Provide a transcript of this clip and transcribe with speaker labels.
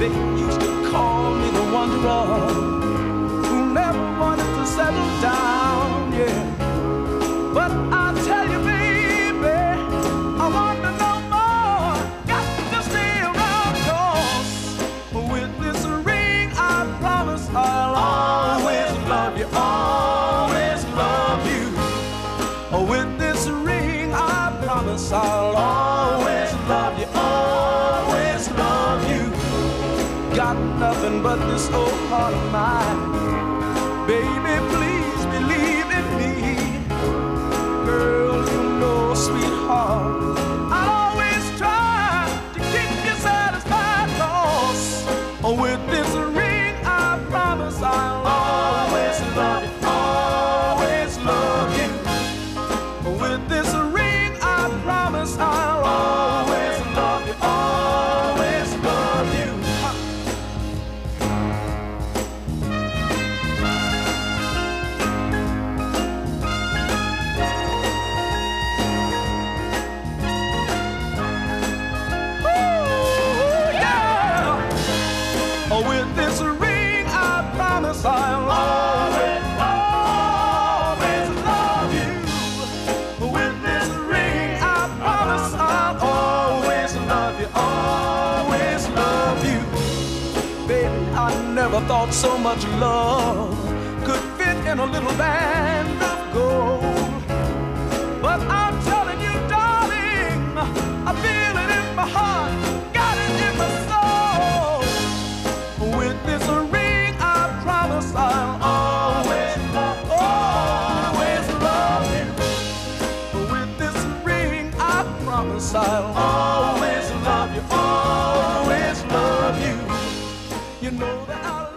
Speaker 1: They used to call me the wanderer who never wanted to settle down, yeah. But I'll tell you, baby, I want to know more. Got to stay around, 'cause with this ring I promise I'll always love you, always love you. With this ring I promise I'll always love you, always love you. Got nothing but this old heart of mine. Baby, please believe in me. Girl, you know, sweetheart, I'll always try to keep you satisfied, 'cause with this ring I promise I'll always love you, always love you. With this ring I promise I'll always love you, always love you. With this ring I promise I'll always, always love you. With this ring I promise I'll always love you, always love you. Baby, I never thought so much love could fit in a little band of gold. But I'm telling you, darling, I feel it in my heart, got it in my soul. With this ring I promise I'll always, always love you. With this ring I promise I'll always love you, always love you. You know that I'll